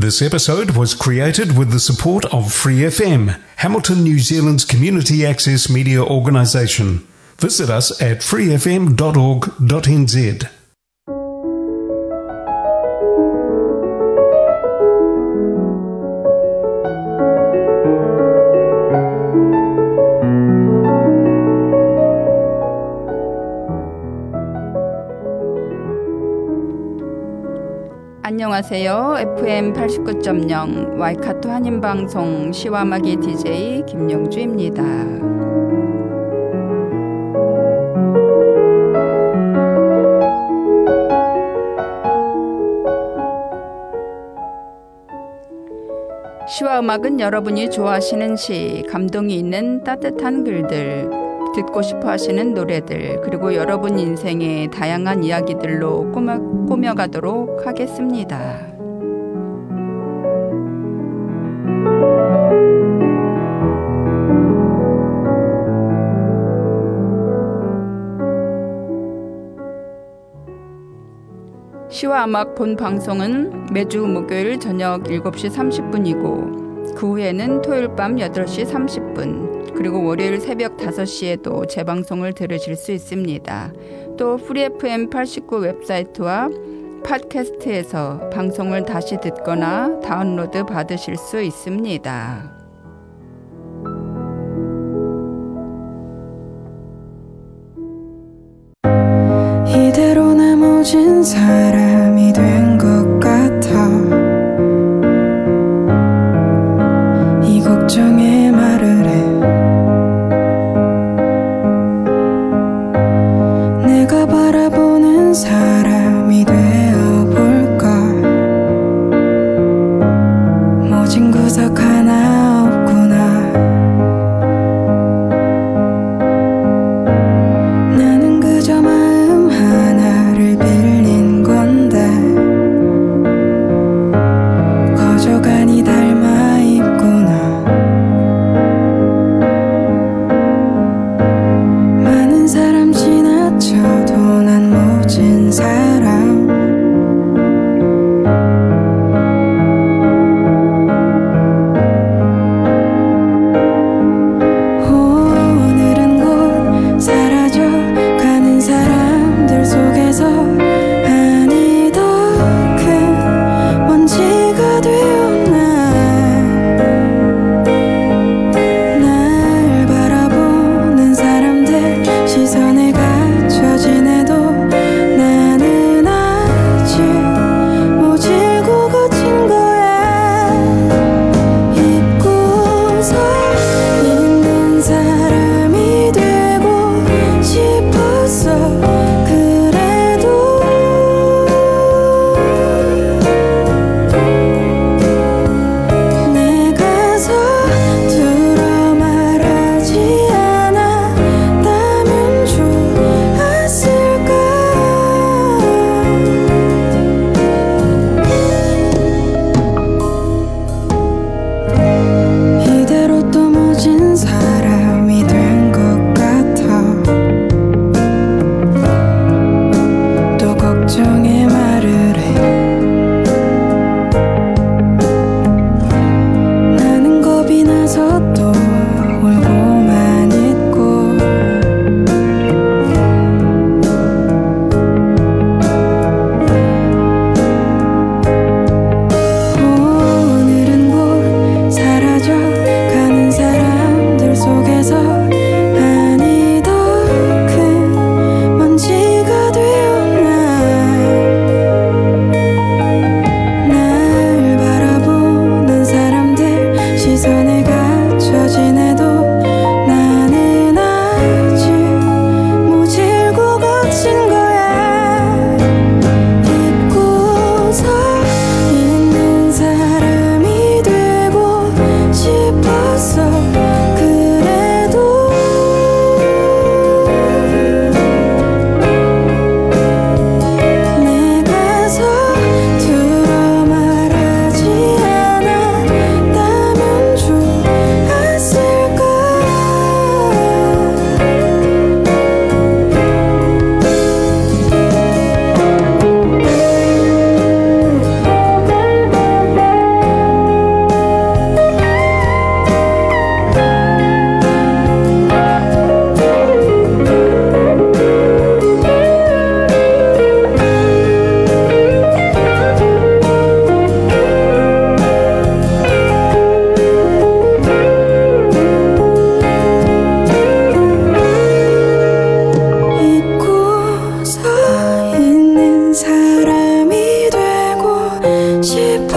This episode was created with the support of Free FM, Hamilton, New Zealand's community access media organisation. Visit us at freefm.org.nz. 안녕하세요. FM 89.0 와이카토 한인방송 시와마기 DJ 김영주입니다. 시와음악은 여러분이 좋아하시는 시, 감동이 있는 따뜻한 글들, 듣고 싶어 하시는 노래들, 그리고 여러분 인생의 다양한 이야기들로 꾸며가도록 하겠습니다. 시와 음악 본 방송은 매주 목요일 저녁 7시 30분이고 그 후에는 토요일 밤 8시 30분 그리고 월요일 새벽 5시에도 재방송을 들으실 수 있습니다. 또 프리FM 89 웹사이트와 팟캐스트에서 방송을 다시 듣거나 다운로드 받으실 수 있습니다. 이대로 내 모진 사람이 된 것 같아. 이 걱정에 말을 해. 내가 바라보는 사람이 되어볼까. 모진 구석 하나 없구나. 나는 그저 마음 하나를 빌린 건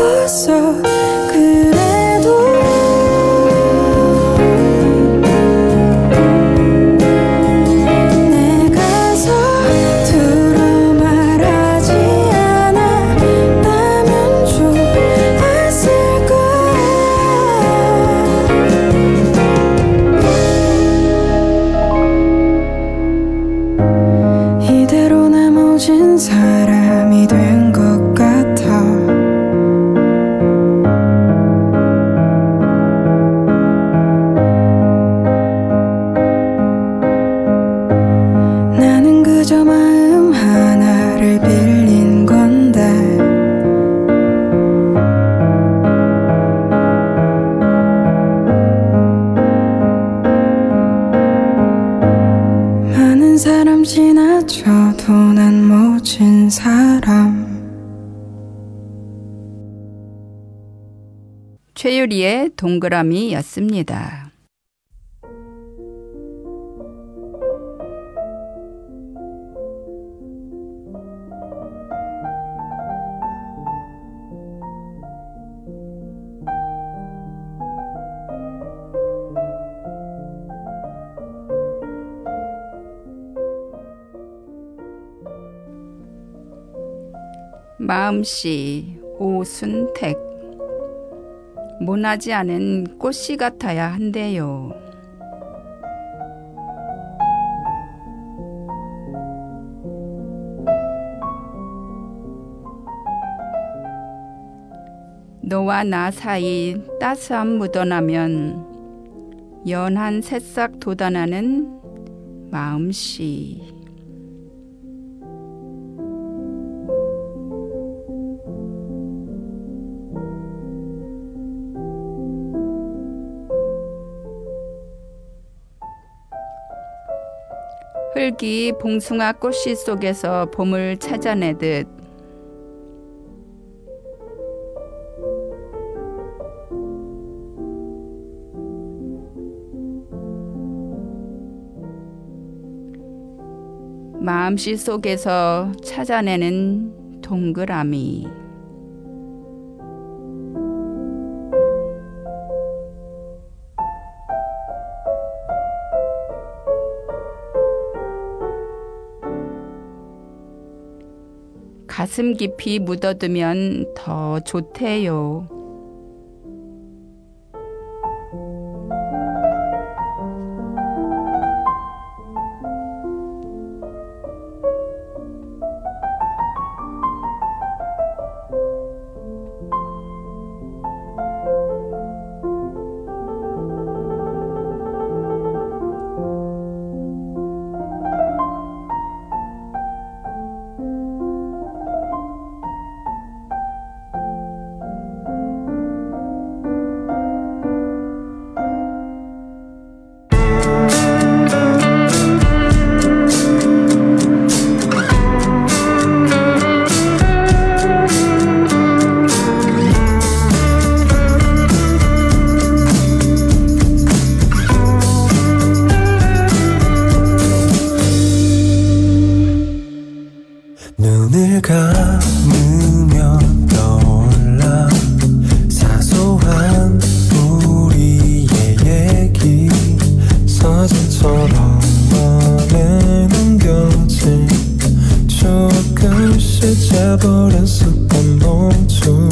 싶었어. 그래도 내가 서투러 말하지 않았다면 좋았을 거야. 이대로 나머진 사람이 된 것 같아. 나는 그저 마음 하나를 빌린 건데 많은 사람 지나쳐도 난 모진 사람. 최유리의 동그라미였습니다. 마음씨 오순택. 모나지 않은 꽃씨 같아야 한대요. 너와 나 사이 따스함 묻어나면 연한 새싹 돋아나는 마음씨. 흙이 봉숭아 꽃씨 속에서 봄을 찾아내듯 마음씨 속에서 찾아내는 동그라미. 가슴 깊이 묻어두면 더 좋대요. 눈을 감으면 떠올라 사소한 우리의 얘기 사진처럼 맘에 남겨진 조금씩 재버린 습관 모두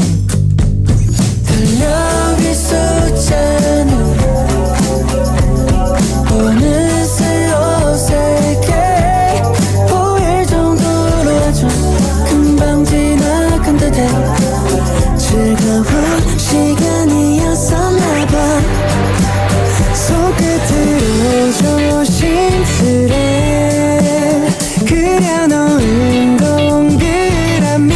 달력이 숫자는 어느새 어색해 보일 정도로 아주 금방 지나간 듯해. 즐거운 시간이었었나봐. 손끝으로 조심스레 그려놓은 동그라미.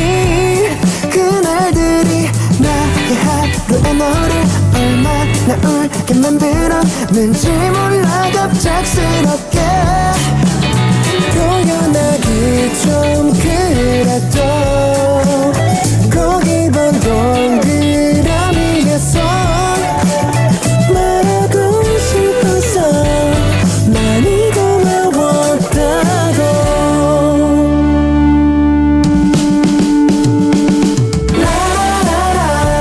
그날들이 나의 하루의 너를 얼마나 울게 만들었는지 몰라. 갑작스럽게 표현하기 좀 그래도 꼭 이번 동그라미에서 말하고 싶어서 많이 고마웠다고. 라라라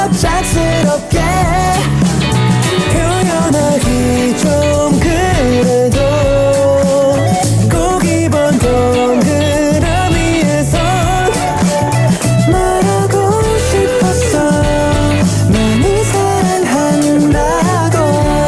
갑작스럽게 표현하기 좀 그래도 꼭 이번 동그라미 위에선 말하고 싶었어 많이 사랑한다고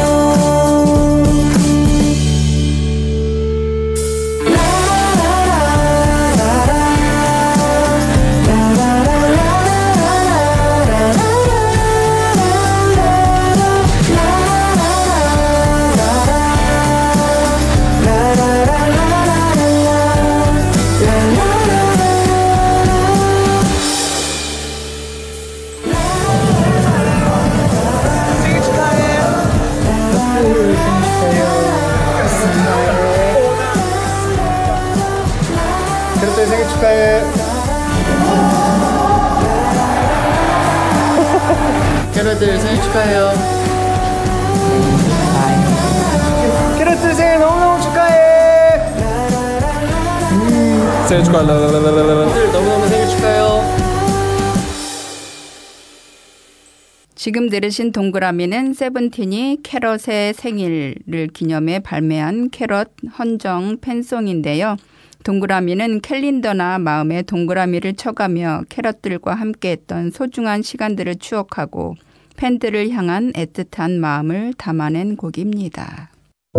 생일 축하해. 캐럿들 생일 축하해요. 캐럿들 생일 너무너무 축하해. 생일 축하해. 캐럿들 너무너무 생일 축하해요. 지금 들으신 동그라미는 세븐틴이 캐럿의 생일을 기념해 발매한 캐럿 헌정 팬송인데요. 동그라미는 캘린더나 마음에 동그라미를 쳐가며 캐럿들과 함께했던 소중한 시간들을 추억하고 팬들을 향한 애틋한 마음을 담아낸 곡입니다.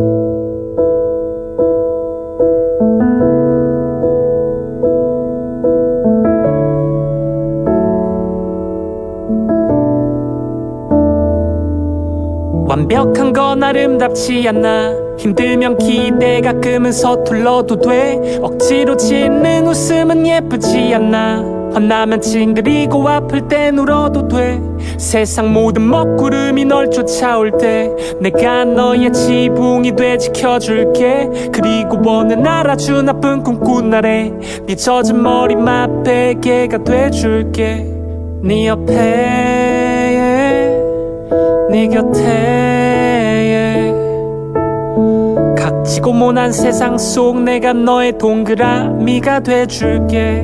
완벽한 건 아름답지 않아 힘들면 기대 가끔은 서툴러도 돼 억지로 짓는 웃음은 예쁘지 않아 화나면 찡그리고 아플 땐 울어도 돼 세상 모든 먹구름이 널 쫓아올 때 내가 너의 지붕이 돼 지켜줄게 그리고 너는 알아준 나쁜 꿈 꾼 날에 네 젖은 머리맡 베개가 돼줄게 네 옆에 네 곁에 각지고 모난 세상 속 내가 너의 동그라미가 돼줄게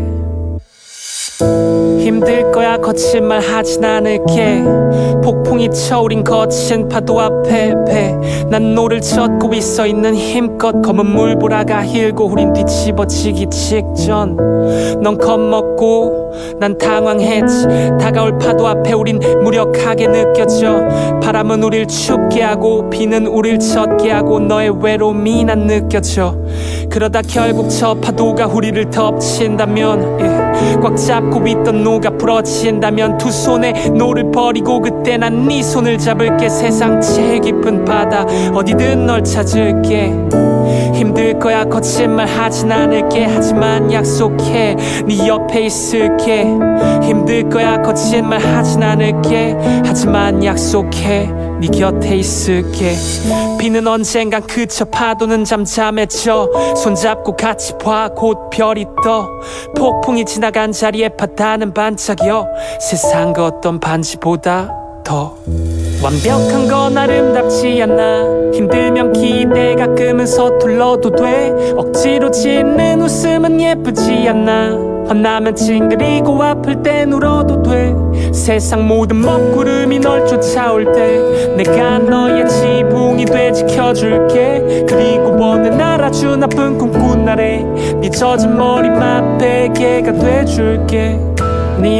힘들 거야 거짓말 하진 않을게 폭풍이 쳐우린 거친 파도 앞에 난 노를 젓고 있어 있는 힘껏 검은 물보라가 hir고 우린 뒤집어지기 직전 넌 겁먹고 난 당황했지 다가올 파도 앞에 우린 무력하게 느껴져 바람은 우릴 춥게 하고 비는 우릴 젖게 하고 너의 외로움이 난 느껴져 그러다 결국 저 파도가 우리를 덮친다면 꽉 잡고 있던 노가 부러진다면 두 손에 노를 버리고 그때 난 네 손을 잡을게 세상 제일 깊은 바다 어디든 널 찾을게 힘들 거야 거짓말 하진 않을게 하지만 약속해 네 옆에 있을게 힘들 거야 거짓말 하진 않을게 하지만 약속해 네 곁에 있을게 비는 언젠간 그쳐 파도는 잠잠해져 손잡고 같이 봐 곧 별이 떠 폭풍이 지나간 자리에 바다는 반짝여 세상 그 어떤 반지보다 더 완벽한 건 아름답지 않아 힘들면 기대 가끔은 서툴러도 돼 억지로 짓는 웃음은 예쁘지 않아 화나면 찡그리고 아플 땐 울어도 돼 세상 모든 먹구름이 널 쫓아올 때 내가 너의 지붕이 돼 지켜줄게 그리고 너는 알아준 나쁜 꿈 꾼 날에 네 젖은 머리맡 베개가 돼줄게 네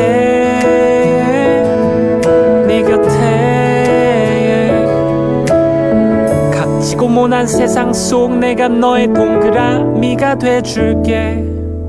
옆에 네 곁에 각지고 모난 세상 속 내가 너의 동그라미가 돼줄게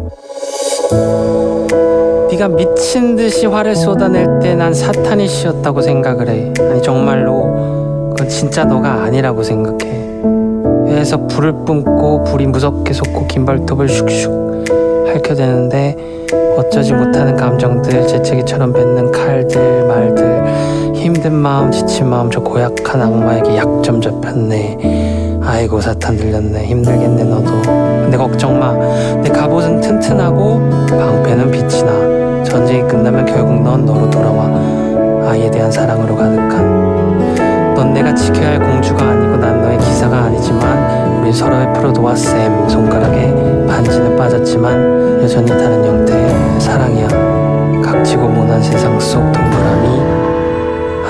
네가 미친듯이 화를 쏟아낼 때 난 사탄이 씌었다고 생각을 해 아니 정말로 그건 진짜 너가 아니라고 생각해 위에서 불을 뿜고 불이 무섭게 솟고 긴 발톱을 슉슉 핥혀대는데 어쩌지 못하는 감정들 재채기처럼 뱉는 칼들 말들 힘든 마음 지친 마음 저 고약한 악마에게 약점 잡혔네 아이고 사탄 들렸네 힘들겠네 너도 근데 걱정마 내 갑옷은 튼튼하고 방패는 빛이 나 전쟁이 끝나면 결국 넌 너로 돌아와 아이에 대한 사랑으로 가득한 넌 내가 지켜야 할 공주가 아니고 난 너의 기사가 아니지만 우린 서로의 프로도와 샘 손가락에 반지는 빠졌지만 여전히 다른 형태의 사랑이야 각지고 모난 세상 속 동그라미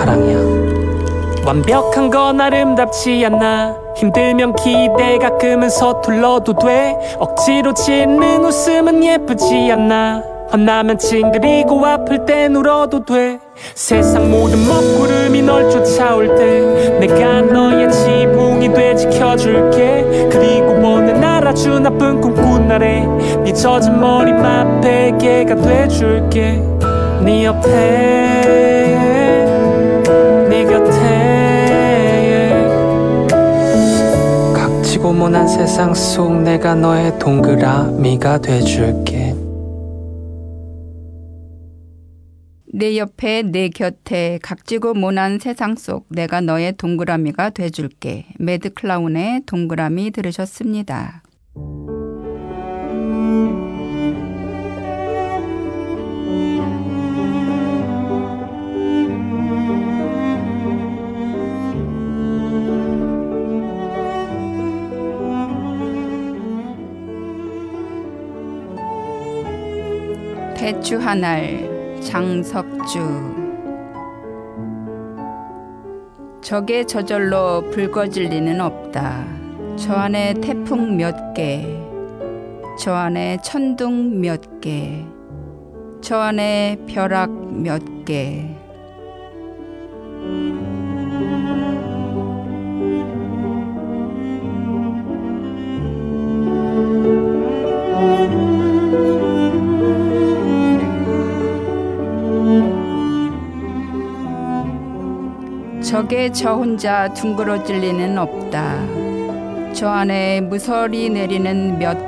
사랑이야. 완벽한 건 아름답지 않아. 힘들면 기대 가끔은 서툴러도 돼. 억지로 짓는 웃음은 예쁘지 않아. 혼나면 찡그리고 아플 땐 울어도 돼. 세상 모든 먹구름이 널 쫓아올 때 내가 너의 지붕이 돼 지켜줄게. 그리고 오늘 날 아주 나쁜 꿈 꾼 날에 네 젖은 머리맡 베개가 돼줄게. 네 옆에 네 곁에 각지고 모난 세상 속 내가 너의 동그라미가 돼줄게. 내 옆에 내 곁에 각지고 모난 세상 속 내가 너의 동그라미가 돼줄게. 매드클라운의 동그라미 들으셨습니다. 대추 한 알 장석주. 적에 저절로 붉어질 리는 없다. 저 안에 태풍 몇 개, 저 안에 천둥 몇 개, 저 안에 벼락 몇 개. 적에 저 혼자 둥그러질 리는 없다. 저 안에 무서리 내리는 몇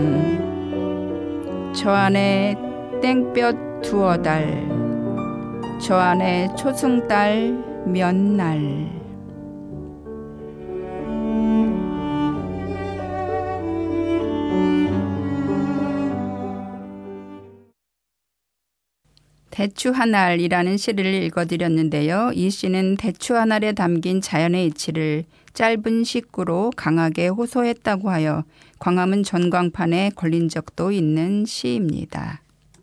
밤, 저 안에 땡볕 두어 달, 저 안에 초승달 몇 날. 대추 한 알이라는 시를 읽어드렸는데요. 이 시는 대추 한 알에 담긴 자연의 이치를 짧은 식구로 강하게 호소했다고 하여 광화문 전광판에 걸린 적도 있는 시입니다.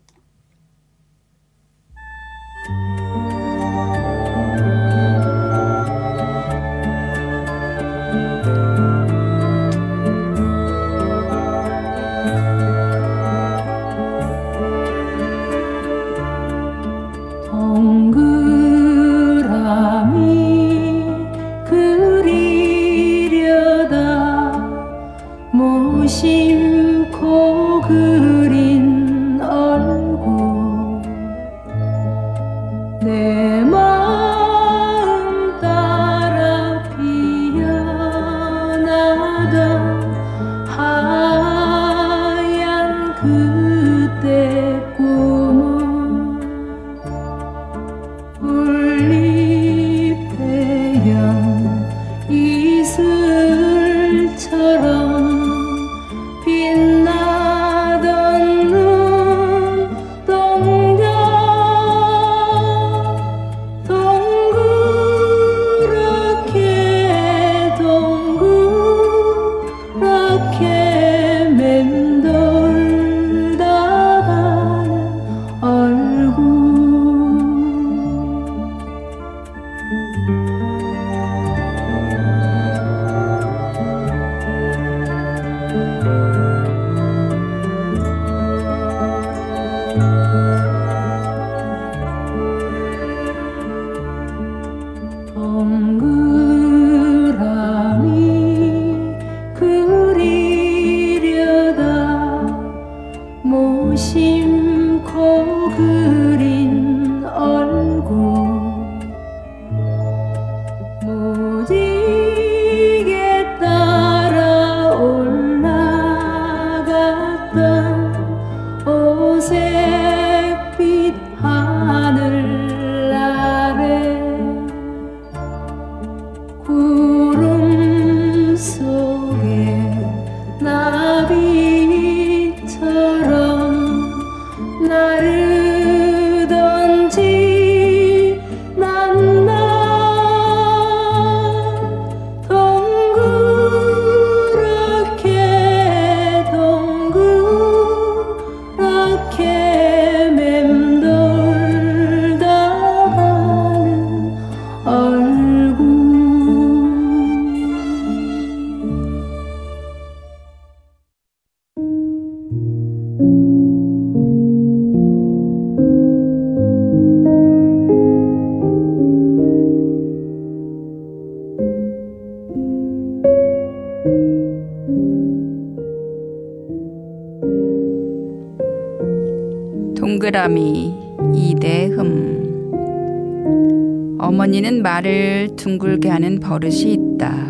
심고 그린 얼굴 내 마음 따라 피어나던 하얀 그때 꿈은 울립대연 이슬처럼 빛나던 눈동자 동그랗게 동그랗게 맴돌다 가는 얼굴 동그라미 그리려다 무심코 그린 얼굴 무지개 따라 올라갔던 오색빛 하늘 아래 구름 속에 나비처럼 나르던지 난 동그랗게 동그랗게 맴돌다 가는 동그라미 이대흠. 어머니는 말을 둥글게 하는 버릇이 있다.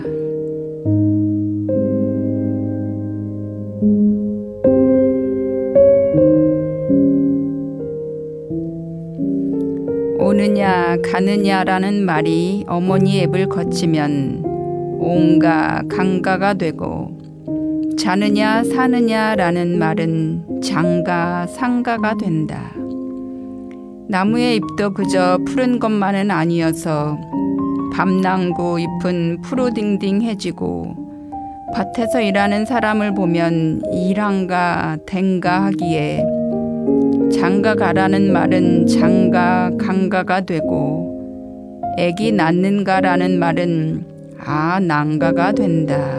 오느냐 가느냐라는 말이 어머니 앱을 거치면 온가 강가가 되고, 자느냐 사느냐라는 말은 장가 상가가 된다. 나무의 잎도 그저 푸른 것만은 아니어서 밤낭구 잎은 푸르딩딩해지고, 밭에서 일하는 사람을 보면 일한가 댕가 하기에 장가 가라는 말은 장가 강가가 되고, 애기 낳는가라는 말은 난가가 된다.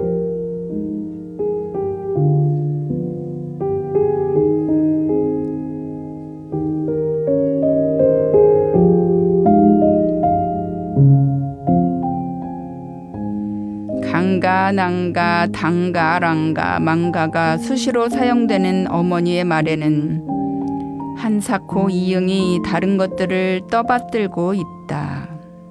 강가, 난가, 당가, 랑가, 망가가 수시로 사용되는 어머니의 말에는 한사코 이응이 다른 것들을 떠받들고 있다.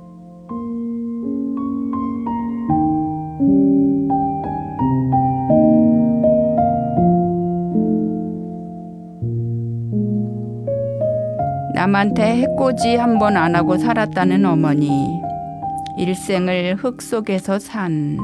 남한테 해코지 한 번 안 하고 살았다는 어머니. 일생을 흙 속에서 산.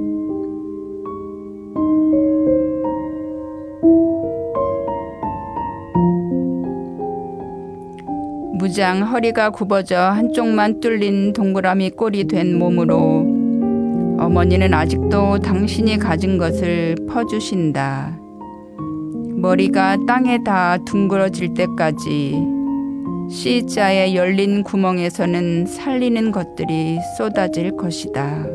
무장 허리가 굽어져 한쪽만 뚫린 동그라미 꼴이 된 몸으로 어머니는 아직도 당신이 가진 것을 퍼주신다. 머리가 땅에 닿아 둥그러질 때까지 C자의 열린 구멍에서는 살리는 것들이 쏟아질 것이다.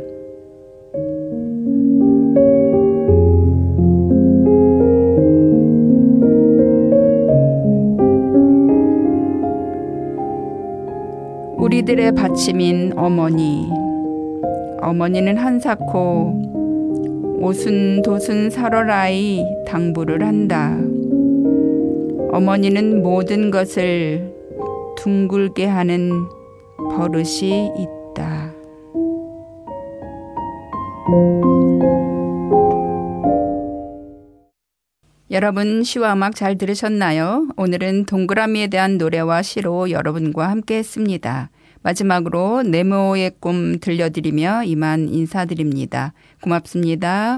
우리들의 받침인 어머니. 어머니는 한사코 오순도순 살아라이 당부를 한다. 어머니는 모든 것을 둥글게 하는 버릇이 있다. 여러분, 시와 음악 잘 들으셨나요? 오늘은 동그라미에 대한 노래와 시로 여러분과 함께 했습니다. 마지막으로 네모의 꿈 들려드리며 이만 인사드립니다. 고맙습니다.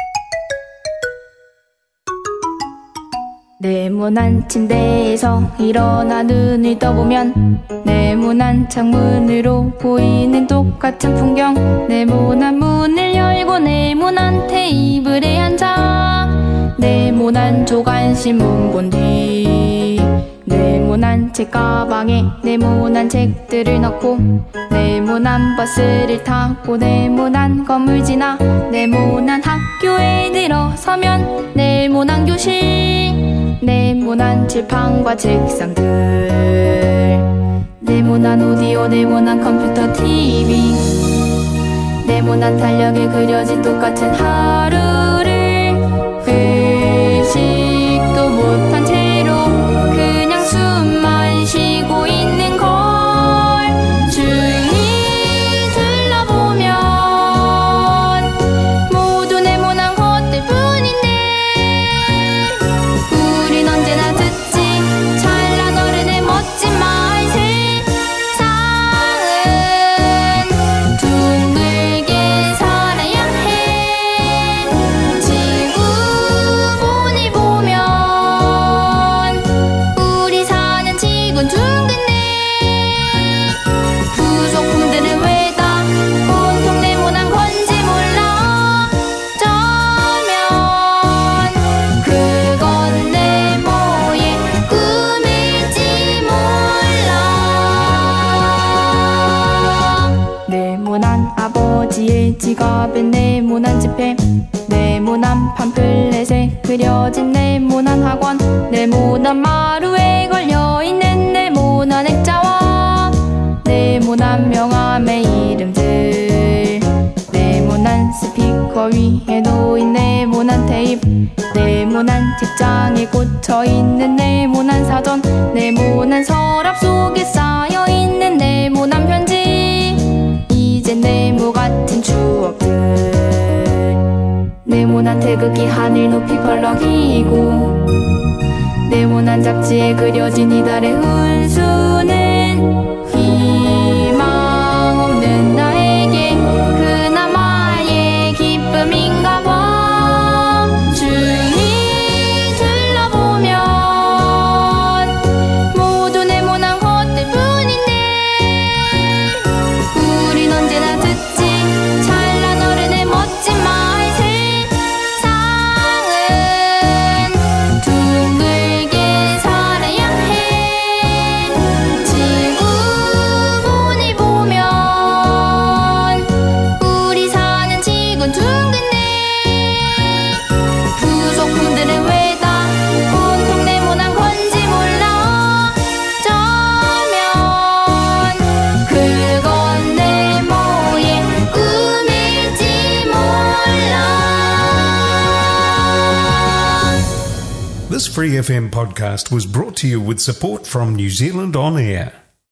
네모난 침대에서 일어나 눈을 떠보면 네모난 창문으로 보이는 똑같은 풍경. 네모난 문을 열고 네모난 테이블에 앉아 네모난 조간신문 본 뒤 네모난 책가방에 네모난 책들을 넣고 네모난 버스를 타고 네모난 건물 지나 네모난 학교에 들어서면 네모난 교실, 네모난 칠판과 책상들, 네모난 오디오, 네모난 컴퓨터, TV, 네모난 달력에 그려진 똑같은 하루를 의식도 못한 채로 그냥 숨만 쉬고 있는 걸 주위 둘러보면 모두 네모난 것들 뿐인데 우린 언제나 듣지 찰나 어른의 멋진 말. 세상은 둥글게 살아야 해. 지구 보니 보면 우리 사는 지구는 둥근데 부속품들은 왜 다 온통 네모난 건지 몰라. 어쩌면 그건 네모의 꿈일지 몰라. 네모난 아버지의 지갑엔 네모난 지폐, 네모난 팜플렛에 그려진 네모난 학원, 네모난 마루에 걸려있는 네모난 액자와 네모난 명함의 이름들, 네모난 스피커 위에 놓인 네모난 네모난 테이프 네모난 책장에 꽂혀있는 네모난 사전 네모난 서랍 속에 쌓여있는 네모난 편지 이제 네모 같은 추억들 네모난 태극기 하늘 높이 펄럭이고 네모난 잡지에 그려진 이달의 운수는 희망 없는 나에게 그나마의 기쁨인가 봐 주위 둘러보면 모두 네모난 것들 뿐인데 우린 언제나 듣지 찬란 어른의 멋진 말 세상은 둥글게 살아야 해 지구본을 보면 우리 사는 지구는 둥근데 부속품들은 왜 다 온통 네모난 건지 몰라 어쩌면 그건 네모의 꿈일지 몰라. This Free FM podcast was brought to you with support from New Zealand On Air.